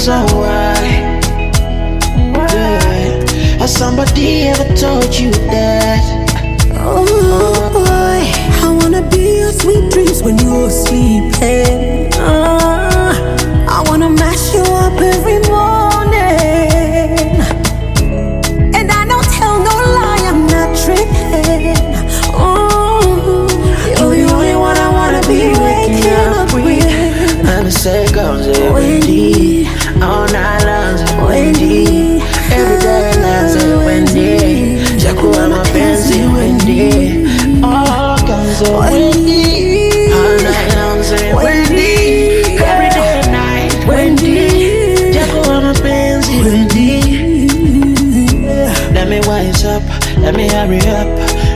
So why? Has somebody ever told you that? Oh boy, I wanna be your sweet dreams when you're sleeping. I wanna mash you up every morning, and I don't tell no lie, I'm not tripping. You're the only one I wanna be waking up with. And the circles are Wendy, all night long Wendy, every day nights Wendy, Jakuwa mapenzi Wendy, all kinds of Wendy, all night long Wendy, every day night Wendy, Jakuwa mapenzi Wendy. Let me wise up, let me hurry up.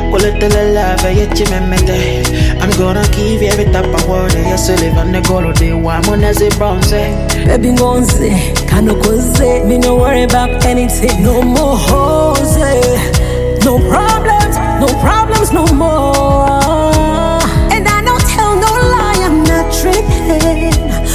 I'm gonna give you every type of word. Yes, I live on the goal day. One on as a bronze. Baby, gonze, kano koze. Me no worry about anything. No more hoes. No problems no more. And I don't tell no lie, I'm not tripping.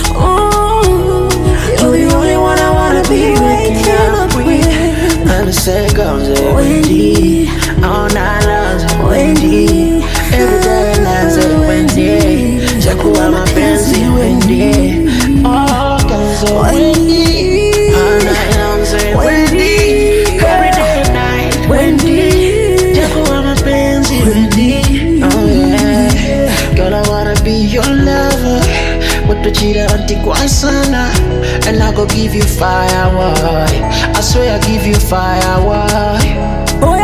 You're the only one I wanna be waking up with. And the circles are Wendy, all night long Wendy, every day nights Wendy, Jakuwa mapenzi Wendy, all kinds of Wendy, all night long Wendy, every day night Wendy, Jakuwa mapenzi Wendy. Oh yeah, girl I wanna be your lover, but the cheetah anti-kwa sana, and I go give you fire, why? I swear I give you fire, why?